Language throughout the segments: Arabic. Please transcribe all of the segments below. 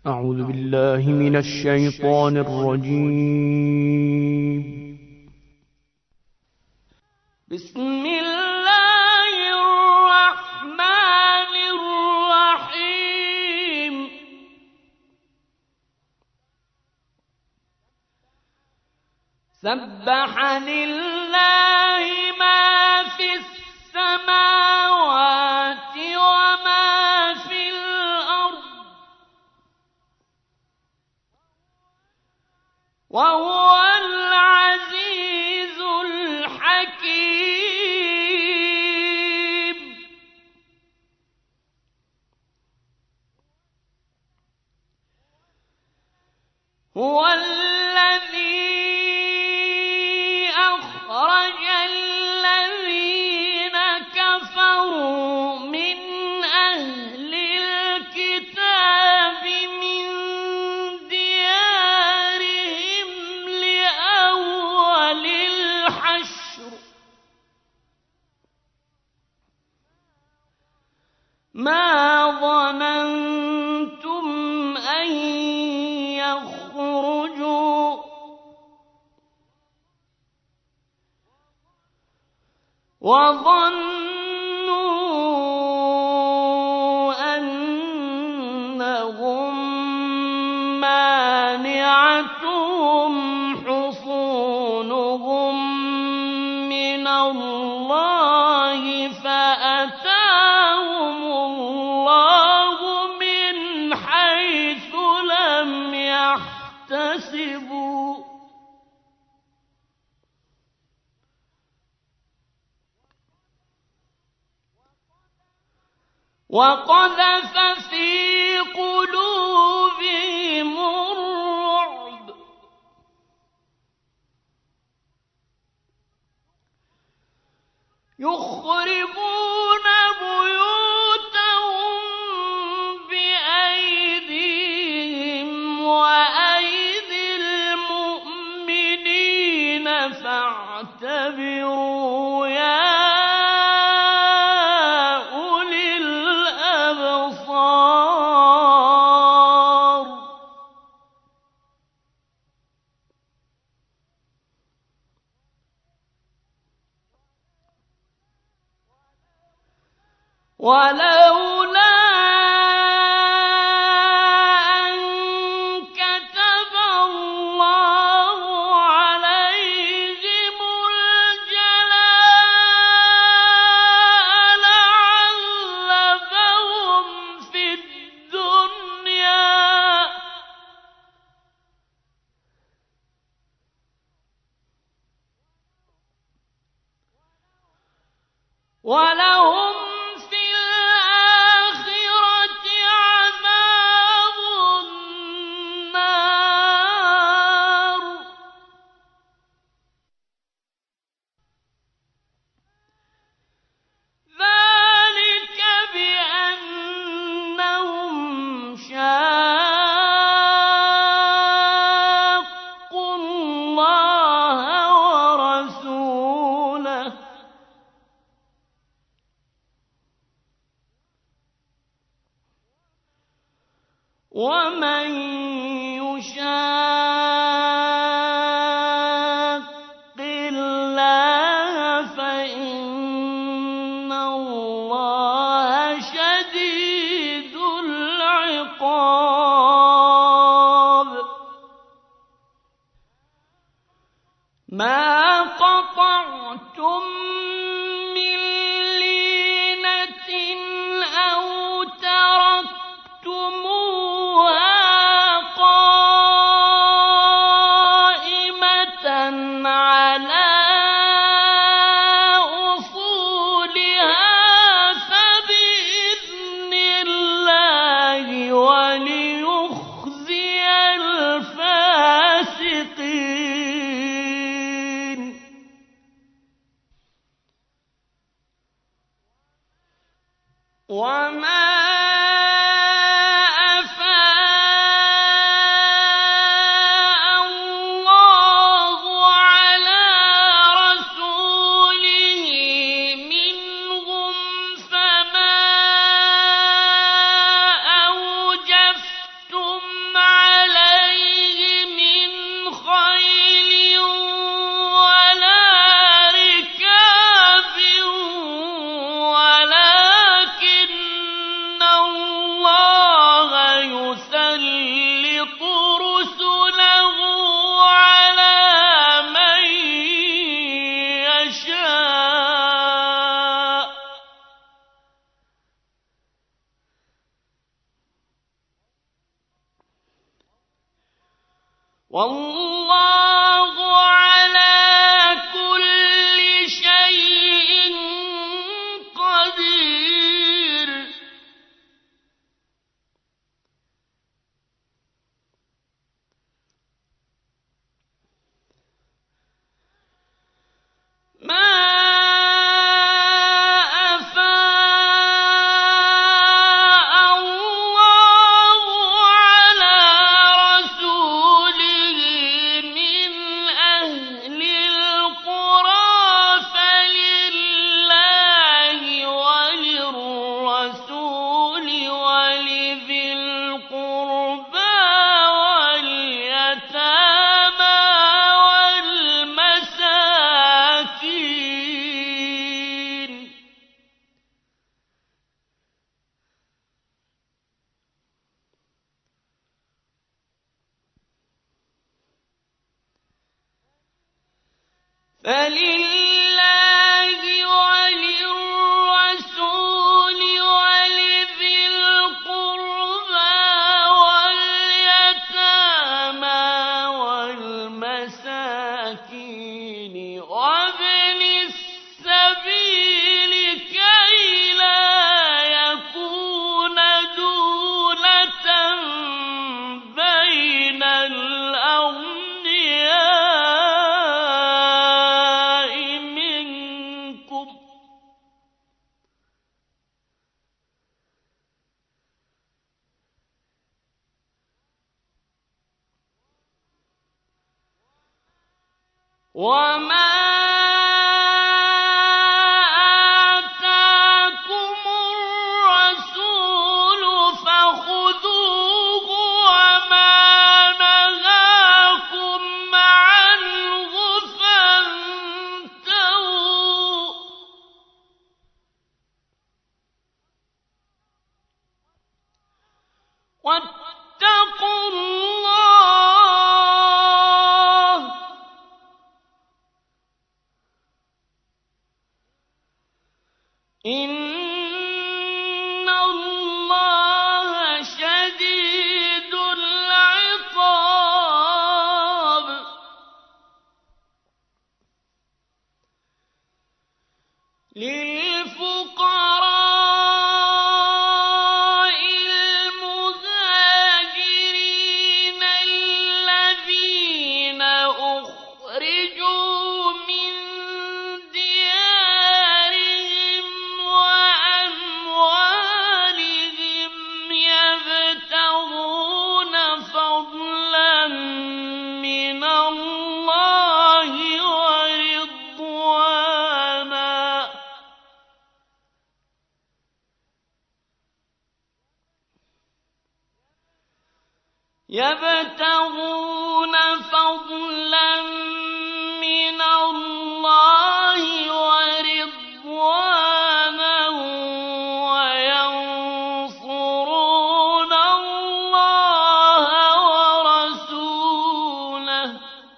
أعوذ بالله من الشيطان الرجيم. بسم الله الرحمن الرحيم. سبح لله ما في السماوات وما في الأرض وهو العزيز الحكيم. هو الذي أخرج الذين كفروا من أهل الكتاب من ديارهم لأول الحشر ما ظننتم أن يخرجوا وظنوا أنهم مانعتهم حصونهم من الله فأتاهم الله من حيث لم يحتسبوا وقذف في قلوبهم الرعب يخربون بيوتهم بأيديهم وأيدي المؤمنين فاعتبروا يا أولي الأبصار. ولولا أن كتب الله عليهم الجلاء لعذبهم في الدنيا ولهم في الآخرة عذاب النار. ذلك بأنهم شاقوا الله ورسوله ومن يشاق الله فإن الله شديد العقاب. ما قطعتم من لينة أو تركتموها قائمة على أصولها فبإذن الله وليخزي الفاسقين. والله على كل شيء قدير. ما فلله وللرسول ولذي القربى واليتامى والمساكين وابن السبيل كي لا يكون دولة بين الأغنياء منكم. وما آتاكم الرسول فخذوه وما نهاكم عنه فانتهوا. واتقوا الله إن الله شديد العقاب. للفقراء المهاجرين الذين أخرجوا من ديارهم وأموالهم يبتغون فضلا من الله ورضوانا وينصرون الله ورسوله.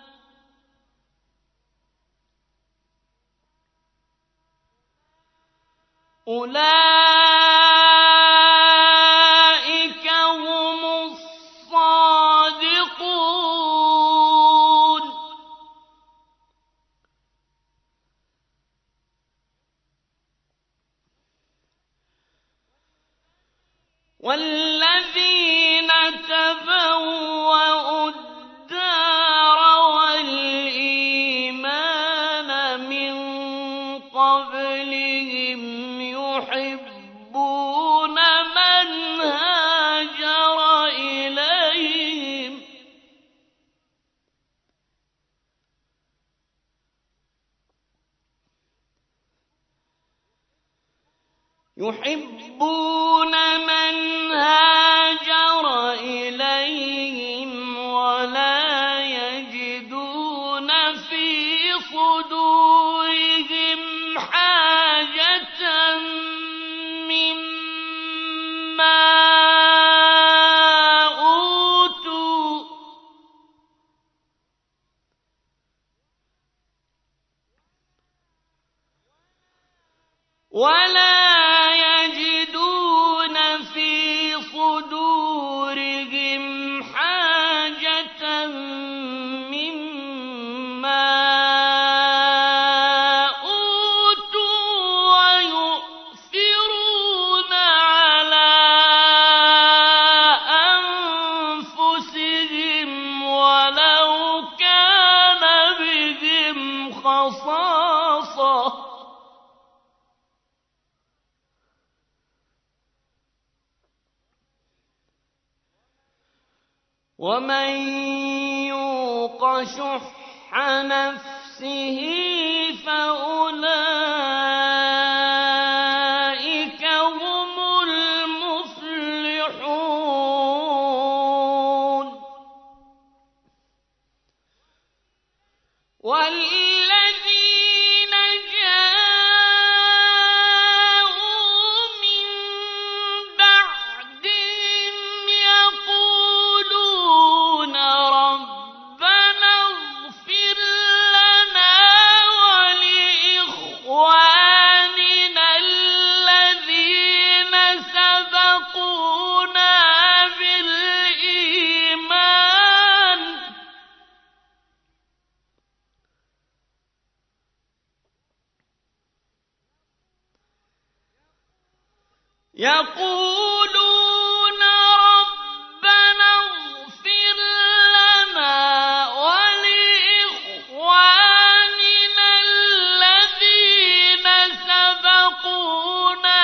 أولئك هم الصادقون. والذين تبوأوا الدار والإيمان من قبلهم يحبون من هاجر إليهم ولا يجدون في صدورهم حاجة مما أوتوا في صدورهم حاجة ومن يوق شح نفسه فأولئك هم المفلحون والذين جاءوا من بعدهم يقولون ربنا اغفر لنا ولإخواننا الذين سبقونا بالإيمان يقولون ربنا اغفر لنا ولإخواننا الذين سبقونا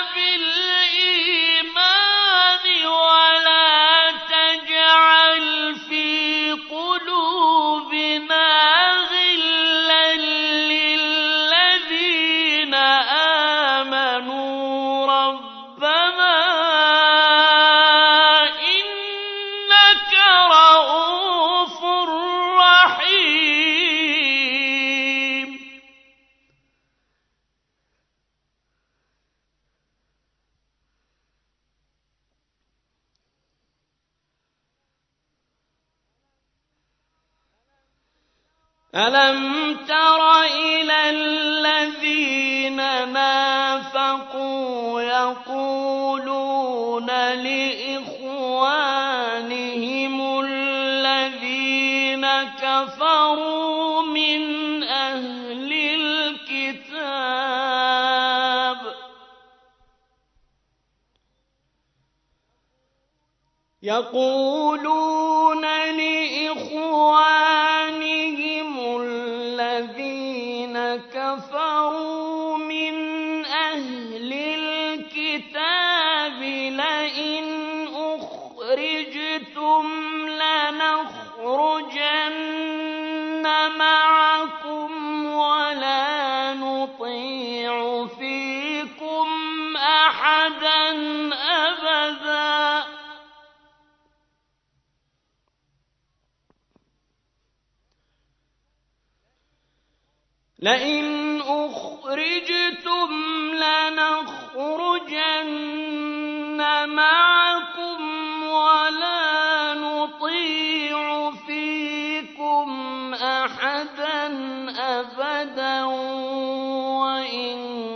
بالإيمان ولا تجعل في قلوبنا غلا للذين آمنوا ربنا إنك رؤوف رحيم ألم تر إلى الذين نافقوا يقولون لإخوانهم الذين كفروا من أهل الكتاب يقولون لإخوانهم الذين كفروا من أهل الكتاب لئن أخرجتم لنخرجن معكم ولا نطيع فيكم أحدا أبدا لئن أخرجتم لنخرجن معكم ولا نطيع فيكم أحدا أبدا وإن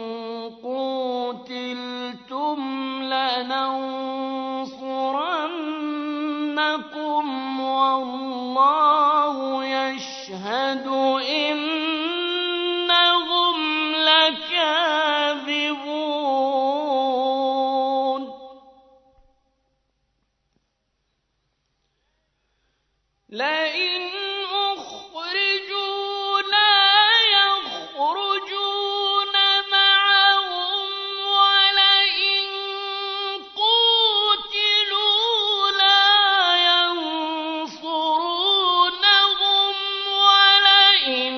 قوتلتم لننصرنكم والله يشهد إنهم لكاذبون لئن أخرجوا لا يخرجون معهم ولئن قوتلوا لا ينصرونهم ولئن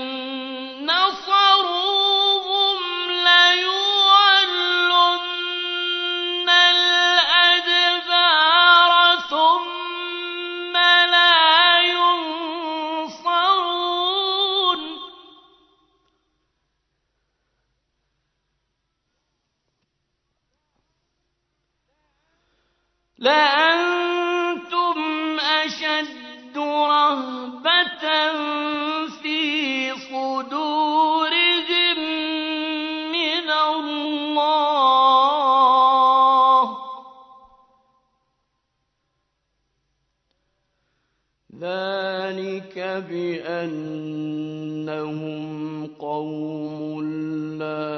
نصروهم ليولن الأدبار ثم لا ينصرون لأنتم أشد رهبة في صدورهم من الله ذلك بأنهم قوم لا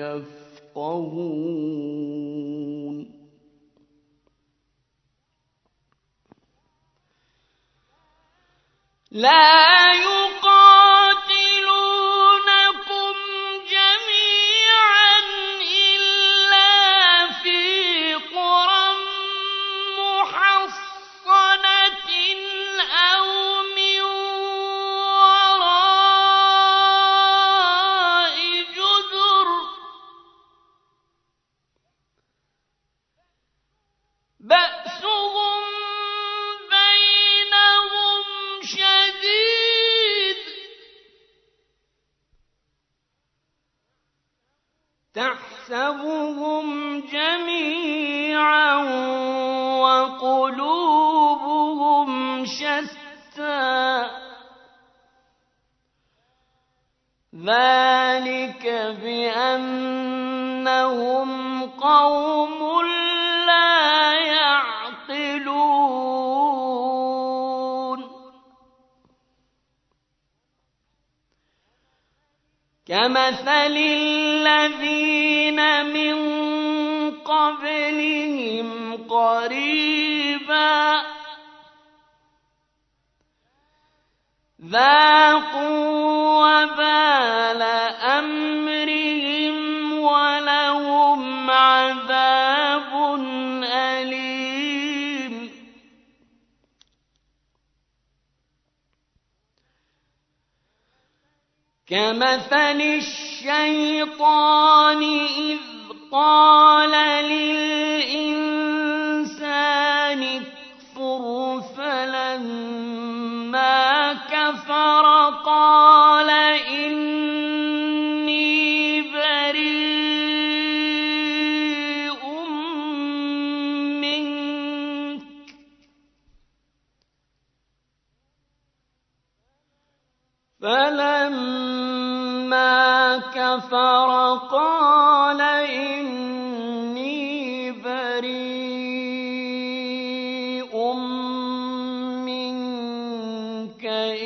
يفقهون لا يقاتلونكم جميعا إلا في قرى محصنة تحسبهم جميعا وقلوبهم شتى ذلك بأنهم قوم لا يعقلون كمثل الذين من قبلهم قريبا ذاقوا وبال أمرهم ولهم عذاب أليم كمثل الشيطان إذ قال للإنسان اكفر فلما كفر قال إني بريء منك فلما كفر قال إني بريء منك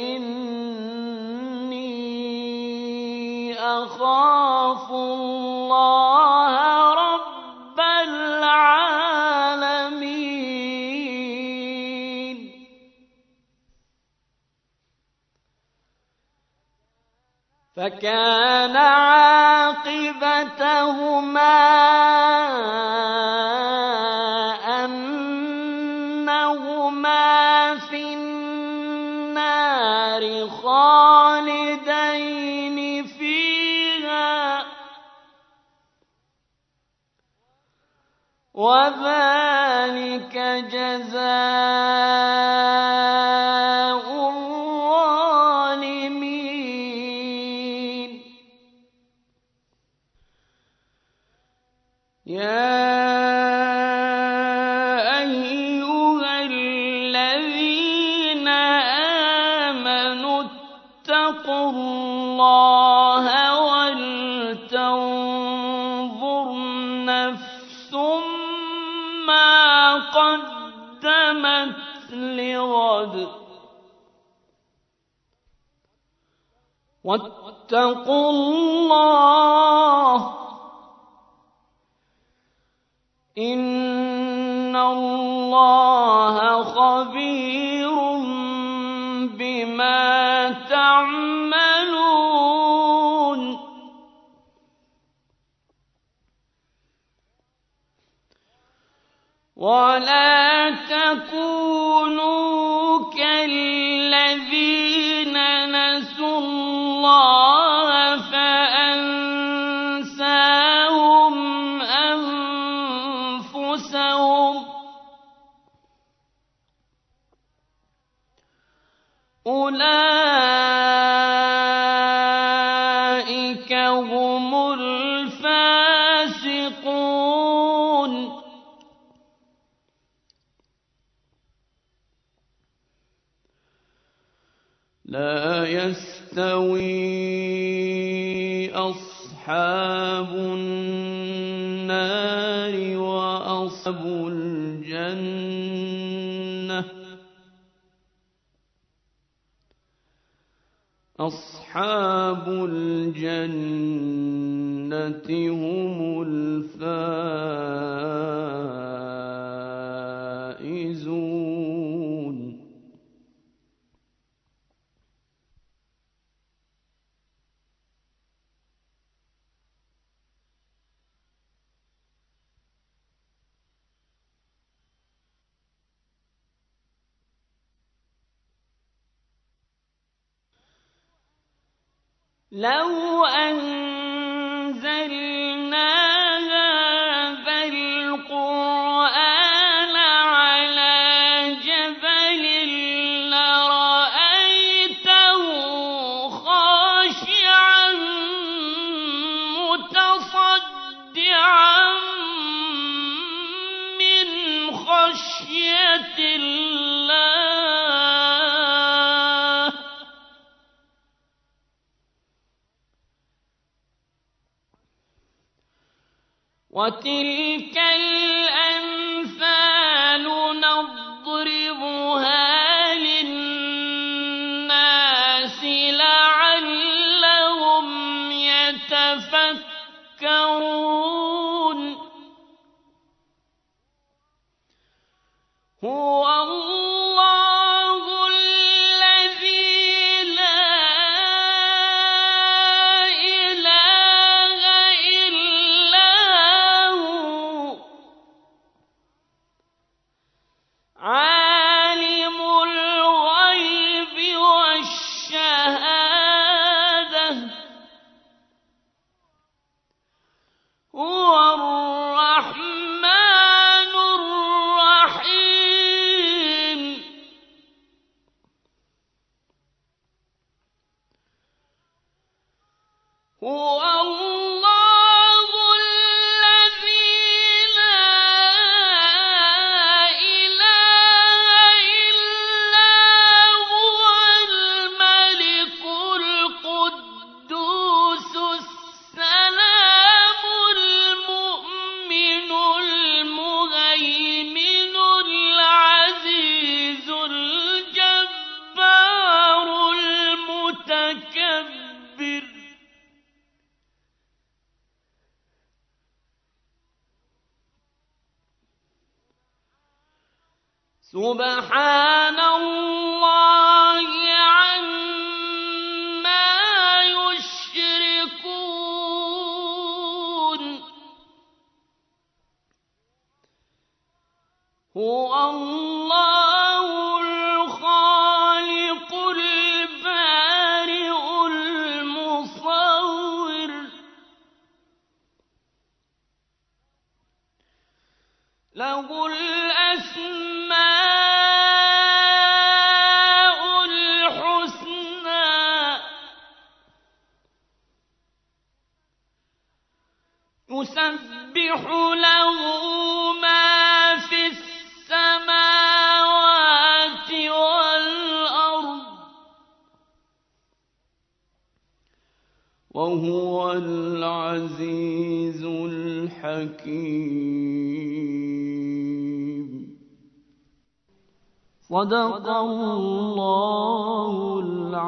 إني أخاف الله رب العالمين فكان عاقبتهما أنهما في النار خالدين فيها وذلك جزاء الظالمين يا أيها الذين آمنوا اتقوا الله ولتنظر نفس ما قدمت لغد واتقوا الله إن الله خبير بما تعملون ولا تكونوا كالذين نسوا الله فأنساهم أنفسهم أولئك هم الفاسقون لا يستوي أصحاب النار وأصحاب الجنة أصحاب الجنة هم الفائزون لو أنزلنا هذا القرآن على جبل لرأيته خاشعا متصدعا وتلك الأمثال نضربها للناس لعلهم يتفكرون هو الله الذي لا إله إلا هو عالم الغيب والشهادة هو الرحمن الرحيم هو الله الذي لا إله إلا هو الملك القدوس السلام المؤمن المهيمن العزيز الجبار المتكبر سبحان الله عما يشركون هو الله الخالق البارئ المصور له الأسماء الحسنى يسبح له ما في السماوات والأرض وهو العزيز الحكيم صدق الله العظيم.